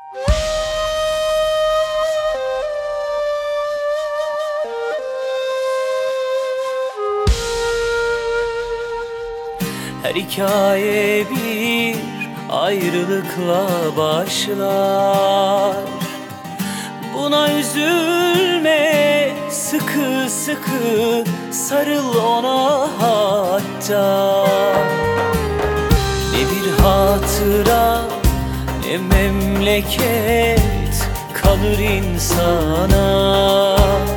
Her hikaye bir ayrılıkla başlar. Buna üzülme, sıkı sıkı sarıl ona hatta. Ne bir hatıra ne memleket kalır insana.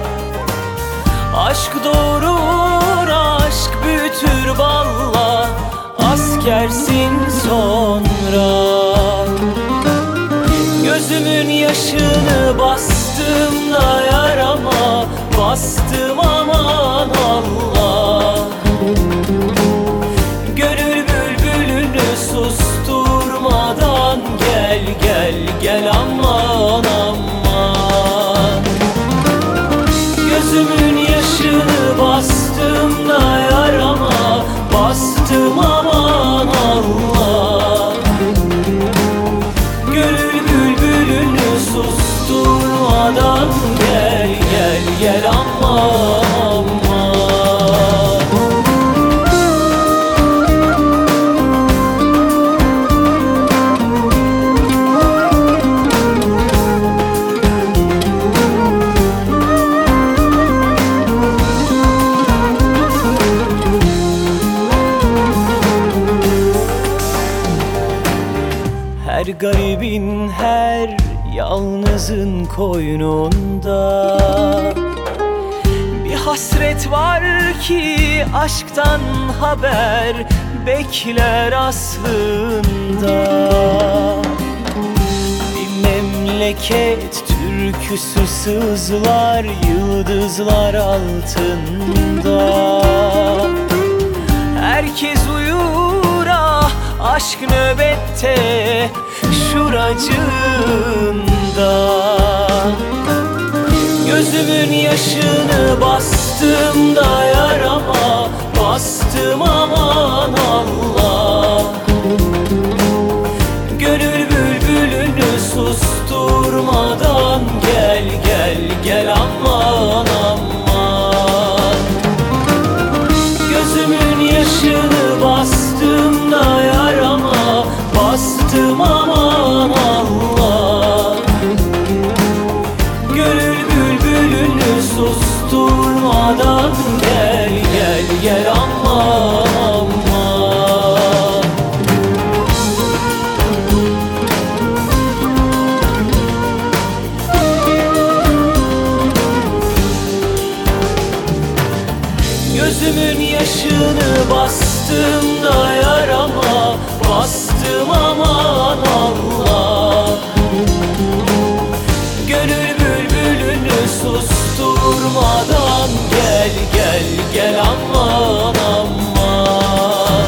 Aşk doğurur, aşk büyütür balla, askersin sonra. Gözümün yaşını bastım da yarama, bastım aman Allah. Gönül bülbülünü susturmadan gel gel gel aman aman. Gözümün yaşını bastım da yarama, bastım aman Allah. Gönül bülbülünü susturmadan gel gel gel aman aman. Her garibin, her yalnızın koynunda bir hasret var ki aşktan haber bekler aslında. Bir memleket türküsü sızlar yıldızlar altında. Herkes uyur ah, aşk nöbette şuracığında. Gözümün yaşını bastım da yarama, bastım aman Allah. Gönül bülbülünü susturmadan gel gel gel aman aman. Gözümün yaşını bastım da yarama, bastım aman Allah. Gönül bülbülünü susturmadan gel gel gel aman aman. Gözümün yaşını bastım da yarama, bastım aman Allah. Gönül bülbülünü susturmadan gel gel gel aman aman.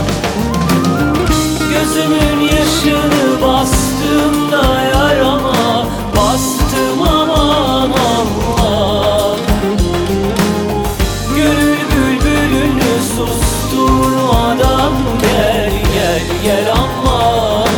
Gözümün yaşını bastım da yarama, bastım aman Allah. Gönül bülbülünü susturmadan gel gel gel aman.